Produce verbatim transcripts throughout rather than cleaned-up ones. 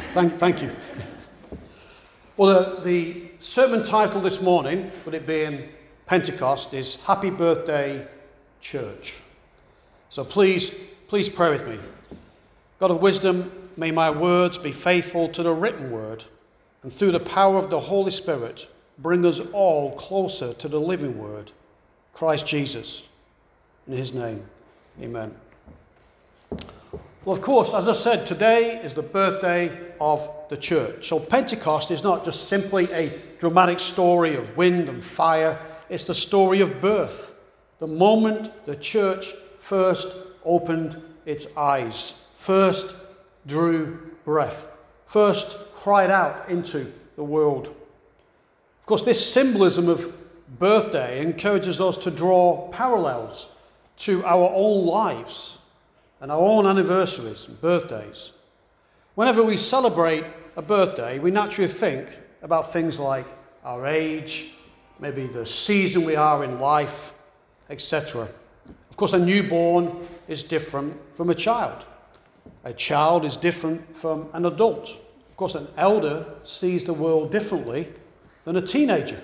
Thank, thank you. Well, the, the sermon title this morning, with it being Pentecost, is Happy Birthday, Church. So please, please pray with me. God of wisdom, may my words be faithful to the written word, and through the power of the Holy Spirit, bring us all closer to the living word, Christ Jesus. In his name, amen. Well, of course, as I said, today is the birthday of the church. So Pentecost is not just simply a dramatic story of wind and fire. It's the story of birth. The moment the church first opened its eyes, first drew breath, first cried out into the world. Of course, this symbolism of birthday encourages us to draw parallels to our own lives and our own anniversaries and birthdays. Whenever we celebrate a birthday, we naturally think about things like our age, maybe the season we are in life, et cetera. Of course, a newborn is different from a child. A child is different from an adult. Of course, an elder sees the world differently than a teenager.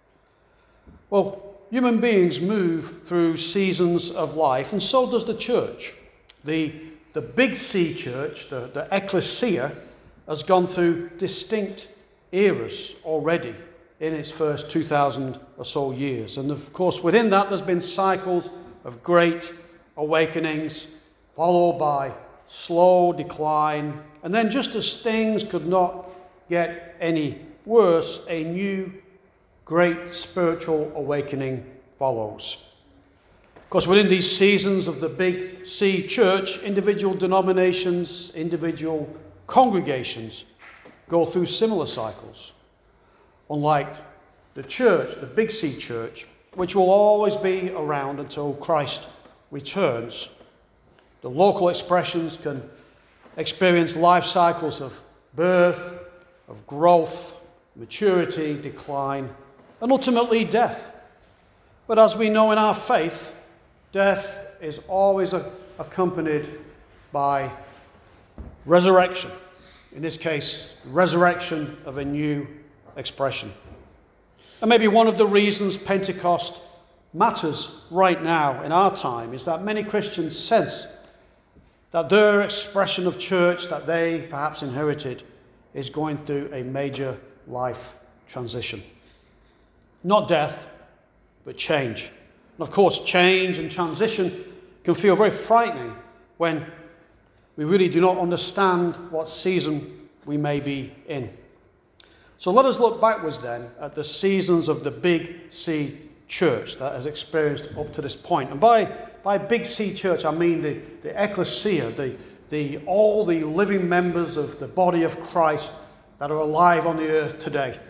Well, human beings move through seasons of life, and so does the church. The, the big C church, the, the ecclesia, has gone through distinct eras already in its first two thousand or so years. And of course, within that, there's been cycles of great awakenings, followed by slow decline. And then just as things could not get any worse, a new great spiritual awakening follows. Of course, within these seasons of the big C church, individual denominations, individual congregations go through similar cycles. Unlike the church, the big C church, which will always be around until Christ returns, the local expressions can experience life cycles of birth, of growth, maturity, decline, and ultimately death. But as we know in our faith, death is always accompanied by resurrection. In this case, resurrection of a new expression. And maybe one of the reasons Pentecost matters right now in our time is that many Christians sense that their expression of church that they perhaps inherited is going through a major life transition. Not death, but change. And of course, change and transition can feel very frightening when we really do not understand what season we may be in. So let us look backwards then at the seasons of the big C church that has experienced up to this point. And by, by big C church, I mean the, the ecclesia, the, the, all the living members of the body of Christ that are alive on the earth today.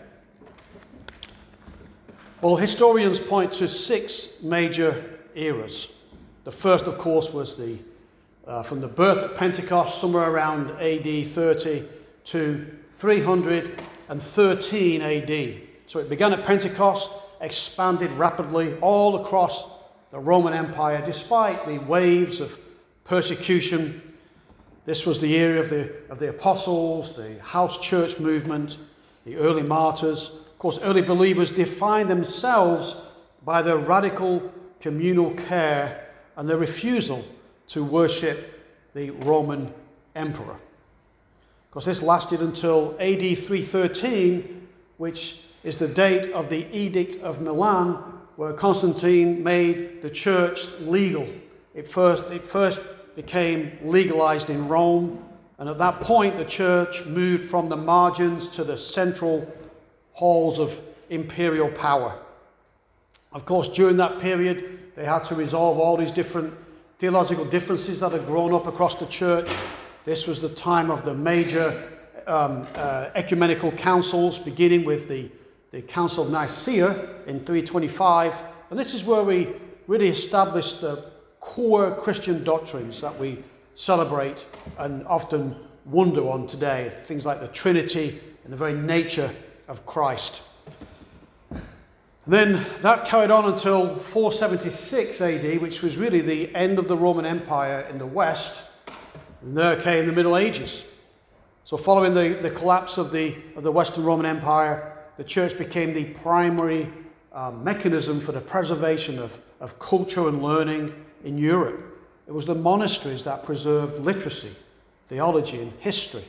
Well, historians point to six major eras. The first, of course, was the uh, from the birth at Pentecost, somewhere around A D thirty to three hundred thirteen A D. So it began at Pentecost, expanded rapidly all across the Roman Empire, despite the waves of persecution. This was the era of the, of the apostles, the house church movement, the early martyrs. Of course, early believers defined themselves by their radical communal care and their refusal to worship the Roman emperor. Of course, this lasted until A D three thirteen, which is the date of the Edict of Milan, where Constantine made the church legal. It first, it first became legalized in Rome, and at that point, the church moved from the margins to the central halls of imperial power. Of course, during that period, they had to resolve all these different theological differences that had grown up across the church. This was the time of the major um, uh, ecumenical councils, beginning with the, the Council of Nicaea in three twenty-five. And this is where we really established the core Christian doctrines that we celebrate and often wonder on today. Things like the Trinity and the very nature of Christ. And then that carried on until four seventy-six A D, which was really the end of the Roman Empire in the West. And there came the Middle Ages. So following the, the collapse of the, of the Western Roman Empire, the church became the primary um, mechanism for the preservation of, of culture and learning in Europe. It was the monasteries that preserved literacy, theology, and history.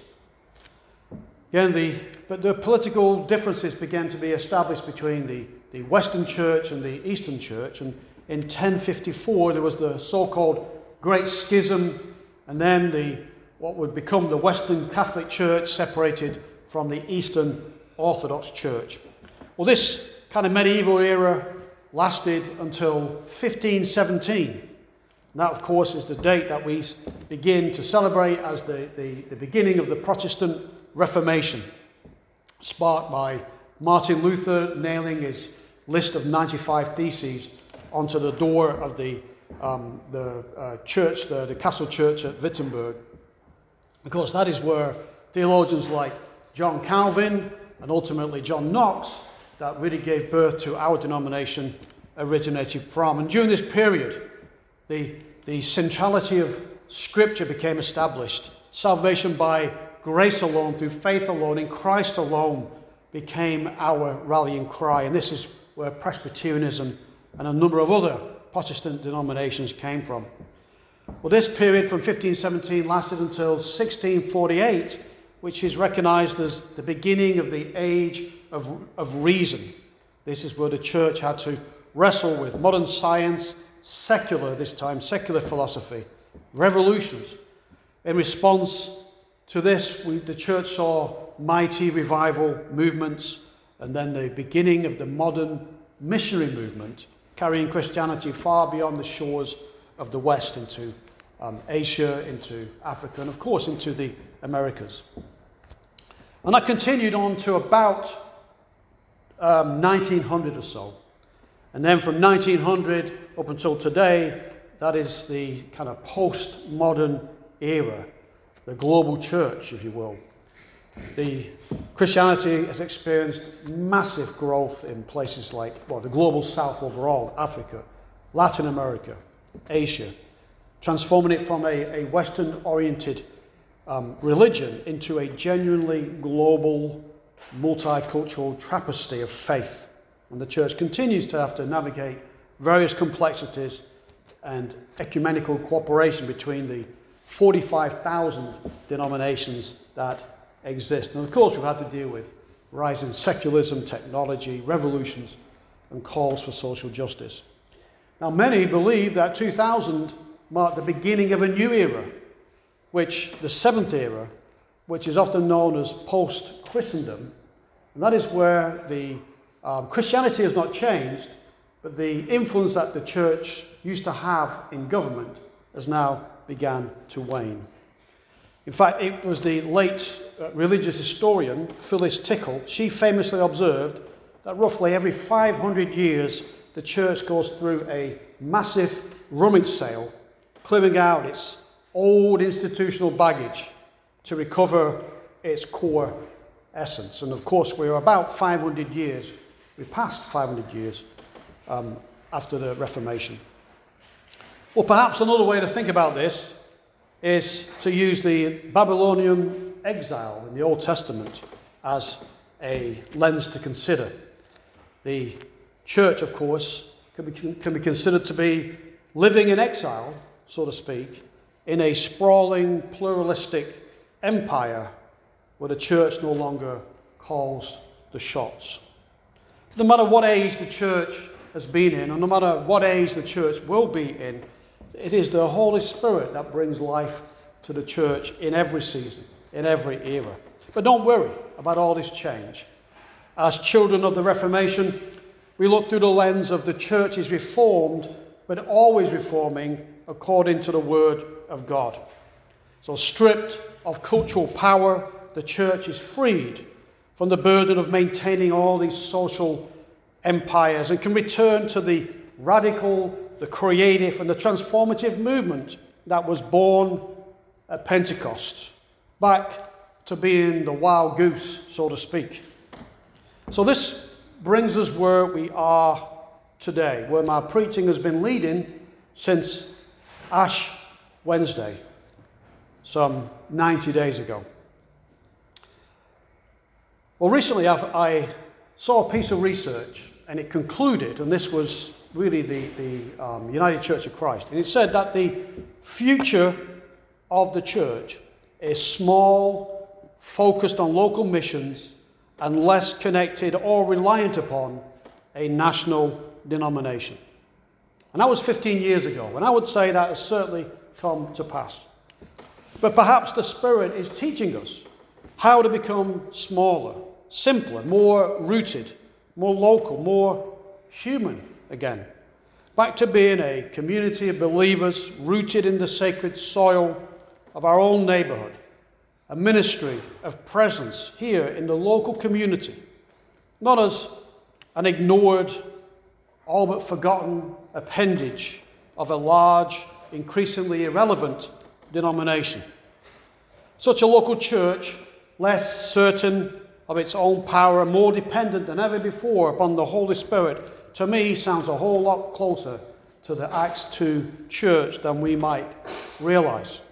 Again, the, but the political differences began to be established between the, the Western Church and the Eastern Church. And in ten fifty-four, there was the so-called Great Schism, and then the what would become the Western Catholic Church separated from the Eastern Orthodox Church. Well, this kind of medieval era lasted until fifteen seventeen. And that, of course, is the date that we begin to celebrate as the, the, the beginning of the Protestant Reformation, sparked by Martin Luther nailing his list of ninety-five theses onto the door of the, um, the uh, church, the, the castle church at Wittenberg. Of course, that is where theologians like John Calvin and ultimately John Knox, that really gave birth to our denomination, originated from. And during this period, the, the centrality of Scripture became established. Salvation by grace alone, through faith alone, in Christ alone, became our rallying cry. And this is where Presbyterianism and a number of other Protestant denominations came from. Well, this period from fifteen seventeen lasted until sixteen forty-eight, which is recognized as the beginning of the age of, of reason. This is where the church had to wrestle with modern science, secular, this time, secular philosophy, revolutions. In response to this, we, the church saw mighty revival movements, and then the beginning of the modern missionary movement, carrying Christianity far beyond the shores of the West into um, Asia, into Africa, and of course into the Americas. And that continued on to about um, nineteen hundred or so. And then from nineteen hundred up until today, that is the kind of post-modern era, the global church, if you will. The Christianity has experienced massive growth in places like, well, the global south overall, Africa, Latin America, Asia, transforming it from a, a Western-oriented um, religion into a genuinely global, multicultural tapestry of faith. And the church continues to have to navigate various complexities and ecumenical cooperation between the forty-five thousand denominations that exist. And of course, we've had to deal with rising secularism, technology, revolutions, and calls for social justice. Now, many believe that two thousand marked the beginning of a new era, which the seventh era, which is often known as post-Christendom, and that is where the um, Christianity has not changed, but the influence that the church used to have in government has now began to wane. In fact, it was the late uh, religious historian Phyllis Tickle. She famously observed that roughly every five hundred years the church goes through a massive rummage sale, clearing out its old institutional baggage to recover its core essence. And of course, we're about five hundred years, we passed five hundred years um, after the Reformation. Well, perhaps another way to think about this is to use the Babylonian exile in the Old Testament as a lens to consider. The church, of course, can be, can be considered to be living in exile, so to speak, in a sprawling, pluralistic empire where the church no longer calls the shots. No matter what age the church has been in, or no matter what age the church will be in, it is the Holy Spirit that brings life to the church in every season, in every era. But don't worry about all this change. As children of the Reformation, we look through the lens of the church is reformed, but always reforming according to the Word of God. So stripped of cultural power, the church is freed from the burden of maintaining all these social empires and can return to the radical, the creative, and the transformative movement that was born at Pentecost, back to being the wild goose, so to speak. So this brings us where we are today, where my preaching has been leading since Ash Wednesday, some ninety days ago. Well, recently I've, I saw a piece of research, and it concluded, and this was really the, the um, United Church of Christ, and it said that the future of the church is small, focused on local missions, and less connected or reliant upon a national denomination. And that was fifteen years ago, and I would say that has certainly come to pass. But perhaps the Spirit is teaching us how to become smaller, simpler, more rooted, more local, more human again. Back to being a community of believers rooted in the sacred soil of our own neighborhood, a ministry of presence here in the local community, not as an ignored, all but forgotten appendage of a large, increasingly irrelevant denomination. Such a local church, less certain of its own power and more dependent than ever before upon the Holy Spirit, to me sounds a whole lot closer to the Acts two church than we might realize.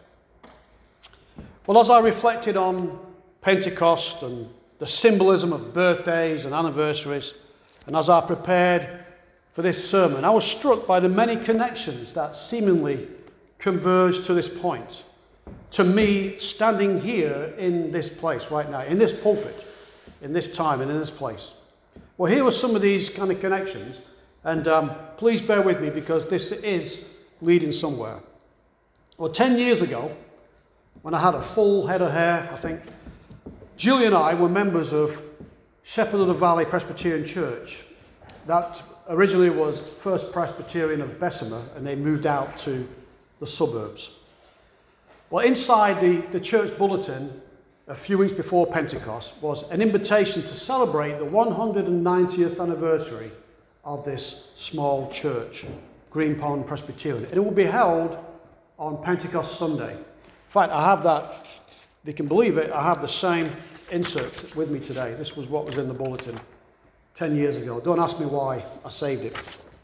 Well, as I reflected on Pentecost and the symbolism of birthdays and anniversaries, and as I prepared for this sermon, I was struck by the many connections that seemingly converged to this point. To me, standing here in this place right now, in this pulpit, in this time and in this place. Well, here were some of these kind of connections, and um, please bear with me because this is leading somewhere. Well, ten years ago, when I had a full head of hair, I think, Julie and I were members of Shepherd of the Valley Presbyterian Church. That originally was First Presbyterian of Bessemer, and they moved out to the suburbs. Well, inside the, the church bulletin, a few weeks before Pentecost, was an invitation to celebrate the one hundred ninetieth anniversary of this small church, Green Pond Presbyterian. And it will be held on Pentecost Sunday. In fact, I have that, if you can believe it, I have the same insert with me today. This was what was in the bulletin ten years ago. Don't ask me why I saved it.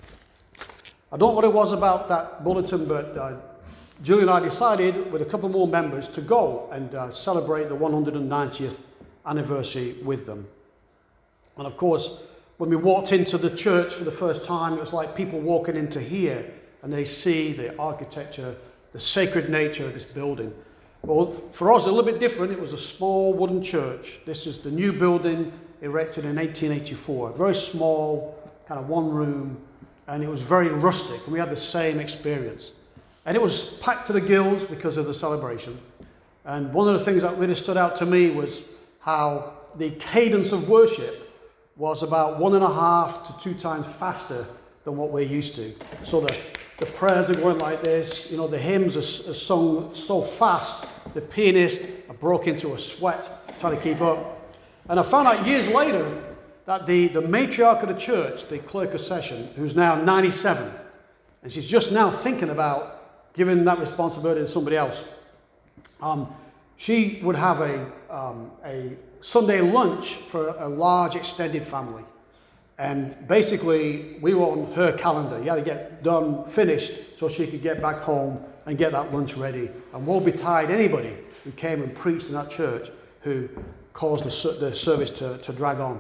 I don't know what it was about that bulletin, but uh, Julie and I decided, with a couple more members, to go and uh, celebrate the one hundred ninetieth anniversary with them. And of course, when we walked into the church for the first time, it was like people walking into here, and they see the architecture, the sacred nature of this building. Well, for us, a little bit different. It was a small wooden church. This is the new building erected in eighteen eighty-four. Very small, kind of one room, and it was very rustic, and we had the same experience. And it was packed to the gills because of the celebration. And one of the things that really stood out to me was how the cadence of worship was about one and a half to two times faster than what we're used to. So the, the prayers are going like this, you know, the hymns are, are sung so fast, the pianist broke into a sweat trying to keep up. And I found out years later that the, the matriarch of the church, the clerk of session, who's now ninety-seven, and she's just now thinking about giving that responsibility to somebody else, um, she would have a, um, a Sunday lunch for a large extended family. And basically, we were on her calendar. You had to get done, finished, so she could get back home and get that lunch ready. And woe betide anybody who came and preached in that church who caused the, the service to, to drag on.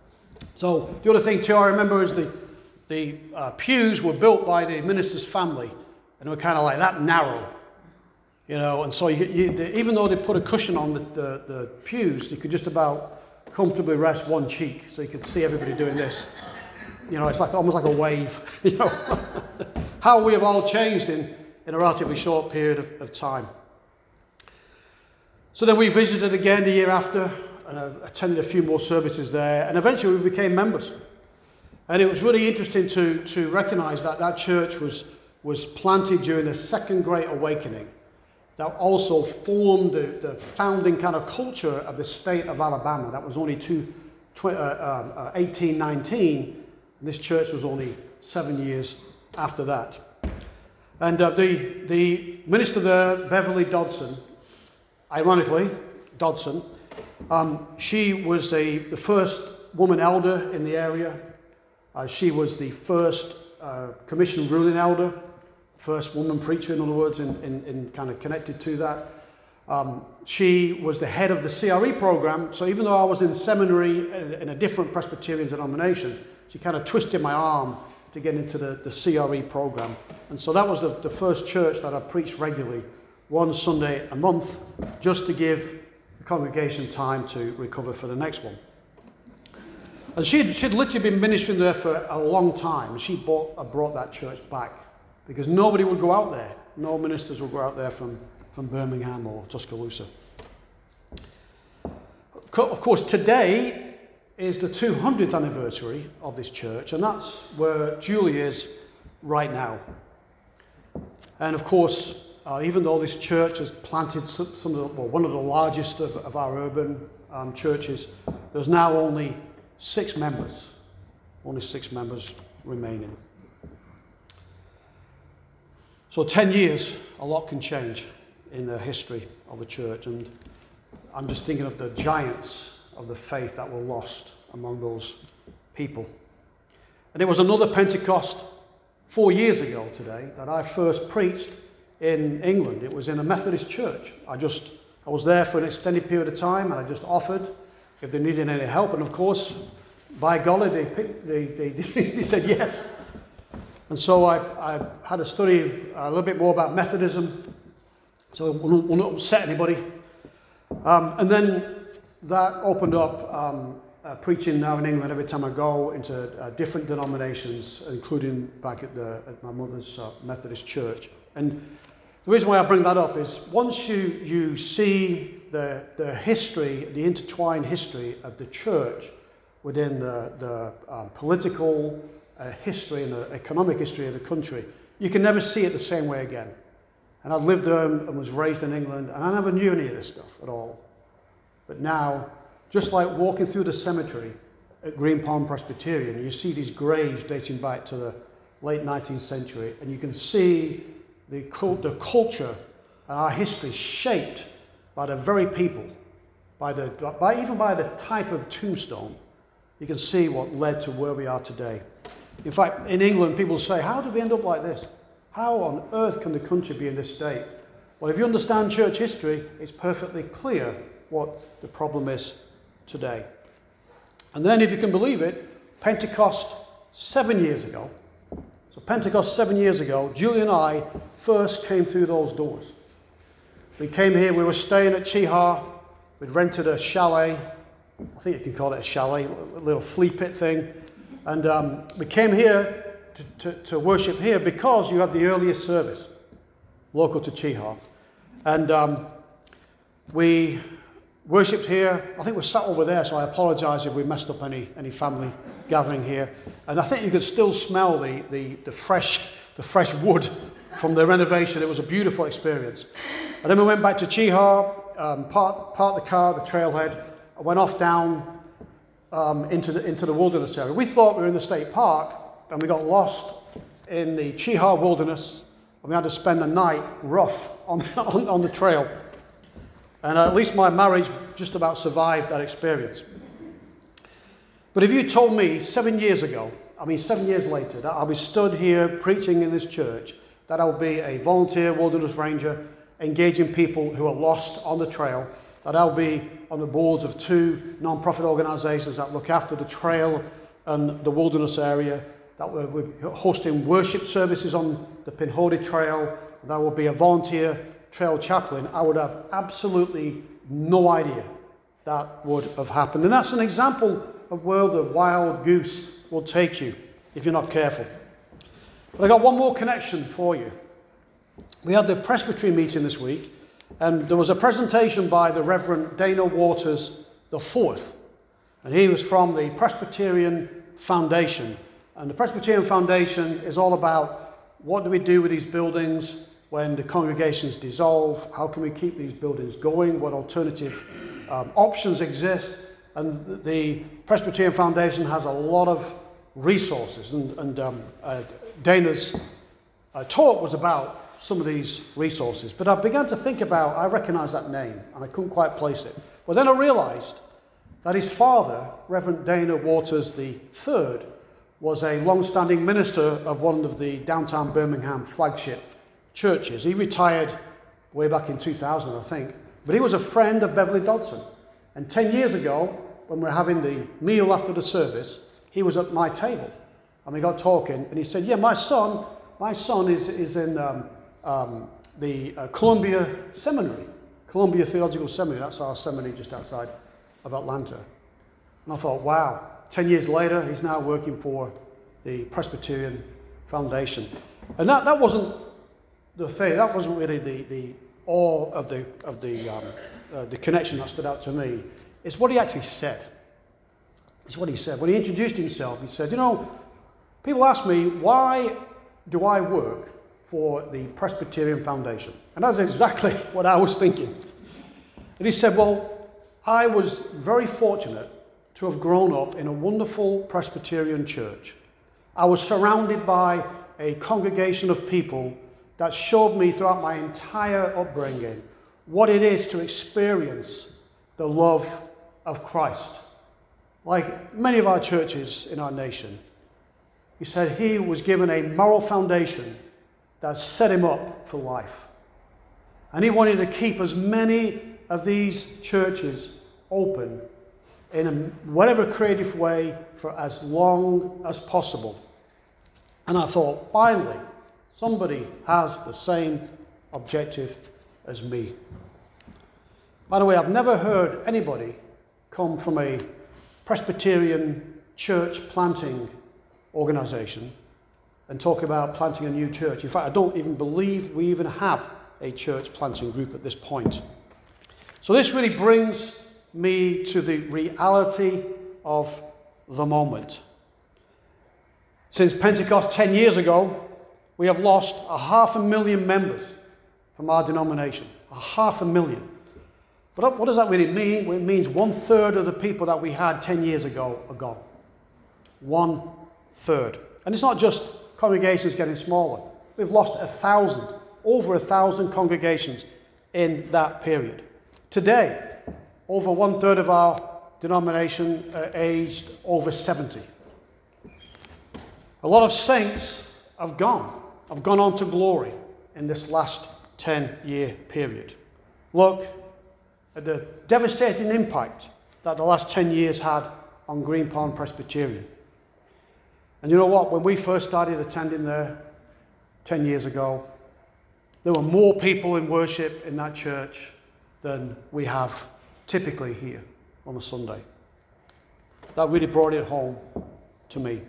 So the other thing too I remember is the, the uh, pews were built by the minister's family, and they were kind of like that narrow, you know, and so you, you, even though they put a cushion on the, the, the pews, you could just about comfortably rest one cheek, so you could see everybody doing this. You know, it's like almost like a wave, you know. How we have all changed in, in a relatively short period of, of time. So then we visited again the year after, and I attended a few more services there, and eventually we became members. And it was really interesting to, to recognize that that church was was planted during the Second Great Awakening that also formed the, the founding kind of culture of the state of Alabama. That was only two, tw- uh, uh, eighteen nineteen, and this church was only seven years after that. And uh, the, the minister there, Beverly Dodson, ironically, Dodson, um, she was a, the first woman elder in the area. Uh, she was the first uh, commissioned ruling elder, first woman preacher, in other words, in, in, in kind of connected to that. Um, she was the head of the C R E program, so even though I was in seminary in a different Presbyterian denomination, she kind of twisted my arm to get into the, the C R E program. And so that was the, the first church that I preached regularly, one Sunday a month, just to give the congregation time to recover for the next one. And she'd, she'd literally been ministering there for a long time. She brought, uh, brought that church back because nobody would go out there. No ministers would go out there from, from Birmingham or Tuscaloosa. Of course, today is the two hundredth anniversary of this church, and that's where Julie is right now. And of course, uh, even though this church has planted some, some of the, well, one of the largest of, of our urban um, churches, there's now only six members, only six members remaining. So ten years, a lot can change in the history of the church, and I'm just thinking of the giants of the faith that were lost among those people. And it was another Pentecost four years ago today that I first preached in England. It was in a Methodist church. I just, I was there for an extended period of time, and I just offered if they needed any help, and of course, by golly, they, picked, they, they, they said yes. And so I, I had to study a little bit more about Methodism, so I will not upset anybody. Um, and then that opened up um, uh, preaching now in England every time I go into uh, different denominations, including back at, the, at my mother's uh, Methodist church. And the reason why I bring that up is once you, you see the, the history, the intertwined history of the church within the, the um, political uh, history and the economic history of the country, you can never see it the same way again. And I lived there and was raised in England, and I never knew any of this stuff at all. But now, just like walking through the cemetery at Green Palm Presbyterian, you see these graves dating back to the late nineteenth century, and you can see the, the culture and our history shaped by the very people, by the, by, even by the type of tombstone. You can see what led to where we are today. In fact, in England, people say, how did we end up like this? How on earth can the country be in this state? Well, if you understand church history, it's perfectly clear what the problem is today. And then, if you can believe it, Pentecost seven years ago, so Pentecost seven years ago, Julie and I first came through those doors. We came here, we were staying at Cheeha, we'd rented a chalet, I think you can call it a chalet, a little flea pit thing, and um, we came here to, to, to worship here because you had the earliest service, local to Cheeha. And um, we worshipped here. I think we're sat over there, so I apologise if we messed up any, any family gathering here. And I think you could still smell the, the, the, fresh, the fresh wood from the renovation. It was a beautiful experience. And then we went back to Cheeha, um, parked, parked the car, the trailhead, I went off down um, into, the, into the wilderness area. We thought we were in the state park, and we got lost in the Cheeha wilderness, and we had to spend the night rough on, on, on the trail. And at least my marriage just about survived that experience. But if you told me seven years ago, I mean seven years later, that I'll be stood here preaching in this church, that I'll be a volunteer wilderness ranger, engaging people who are lost on the trail, that I'll be on the boards of two non-profit organisations that look after the trail and the wilderness area, that we're hosting worship services on the Pinhoti Trail, that will be a volunteer trail chaplain, I would have absolutely no idea that would have happened. And that's an example of where the wild goose will take you if you're not careful. But I got one more connection for you. We had the Presbytery meeting this week, and there was a presentation by the Reverend Dana Waters the fourth, and he was from the Presbyterian Foundation. And the Presbyterian Foundation is all about what do we do with these buildings when the congregations dissolve, how can we keep these buildings going, what alternative um, options exist. And the Presbyterian Foundation has a lot of resources, and, and um, uh, Dana's uh, talk was about some of these resources. But I began to think about, I recognized that name, and I couldn't quite place it. Well, then I realized that his father, Reverend Dana Waters the third, was a long-standing minister of one of the downtown Birmingham flagship churches. He retired way back in two thousand, I think, But he was a friend of Beverly Dodson. And ten years ago, when we were having the meal after the service, he was at my table. And we got talking, and he said, yeah, my son, my son is, is in um, um, the uh, Columbia Seminary, Columbia Theological Seminary. That's our seminary just outside of Atlanta. And I thought, wow, ten years later, he's now working for the Presbyterian Foundation. And that, that wasn't the thing, that wasn't really the, the awe of the, of the, um, uh, the connection that stood out to me. It's what he actually said. It's what he said. When he introduced himself, he said, you know, people ask me, why do I work for the Presbyterian Foundation? And that's exactly what I was thinking. And he said, well, I was very fortunate to have grown up in a wonderful Presbyterian church. I was surrounded by a congregation of people that showed me throughout my entire upbringing what it is to experience the love of Christ. Like many of our churches in our nation, he said he was given a moral foundation that set him up for life. And he wanted to keep as many of these churches open in a, whatever creative way for as long as possible. And I thought, finally, somebody has the same objective as me. By the way, I've never heard anybody come from a Presbyterian church planting organization and talk about planting a new church. In fact, I don't even believe we even have a church planting group at this point. So this really brings me to the reality of the moment. Since Pentecost ten years ago, we have lost a half a million members from our denomination. A half a million. But what does that really mean? Well, it means one third of the people that we had ten years ago are gone. One third. And it's not just congregations getting smaller. We've lost a thousand, over a thousand congregations in that period. Today, over one third of our denomination are aged over seventy. A lot of saints have gone, have gone on to glory in this last ten-year period. Look at the devastating impact that the last ten years had on Green Pond Presbyterian. And you know what? When we first started attending there ten years ago, there were more people in worship in that church than we have typically here on a Sunday. That really brought it home to me.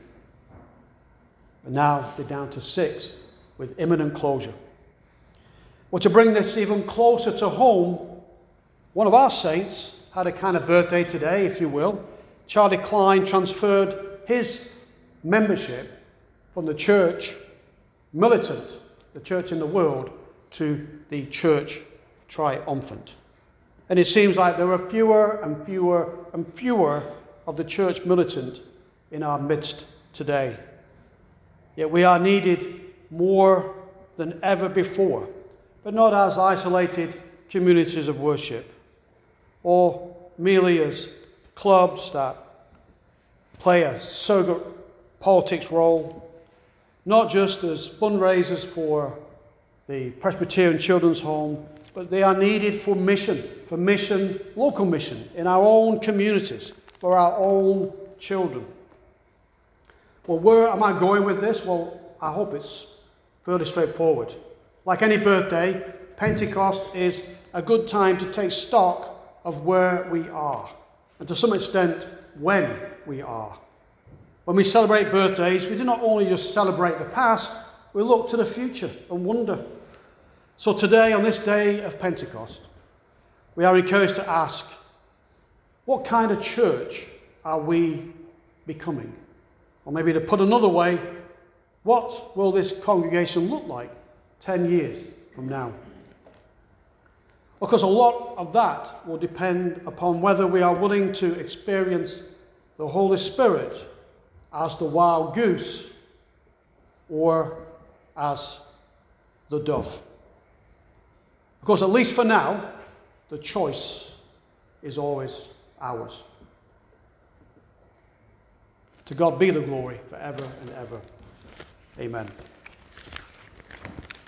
And now they're down to six with imminent closure. Well, to bring this even closer to home, one of our saints had a kind of birthday today, if you will. Charlie Klein transferred his membership from the church militant, the church in the world, to the church triumphant. And it seems like there are fewer and fewer and fewer of the church militant in our midst today. Yet we are needed more than ever before, but not as isolated communities of worship or merely as clubs that play a surrogate politics role, not just as fundraisers for the Presbyterian Children's Home, but they are needed for mission, for mission, local mission, in our own communities, for our own children. Well, where am I going with this? Well, I hope it's fairly straightforward. Like any birthday, Pentecost is a good time to take stock of where we are, and to some extent, when we are. When we celebrate birthdays, we do not only just celebrate the past, we look to the future and wonder. So today, on this day of Pentecost, we are encouraged to ask, what kind of church are we becoming? Or maybe to put another way, what will this congregation look like ten years from now? Because a lot of that will depend upon whether we are willing to experience the Holy Spirit as the wild goose or as the dove. Because at least for now, the choice is always ours. To God be the glory forever and ever. Amen.